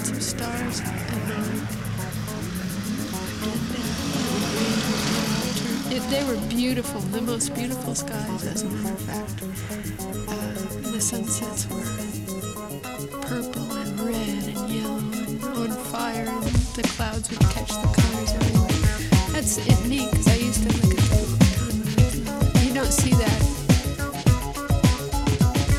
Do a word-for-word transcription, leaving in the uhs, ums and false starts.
lots of stars at night. And, uh, it, they were beautiful, the most beautiful skies, as a matter of fact. Uh, the sunsets were purple and red and yellow and on fire, and the clouds would catch the color.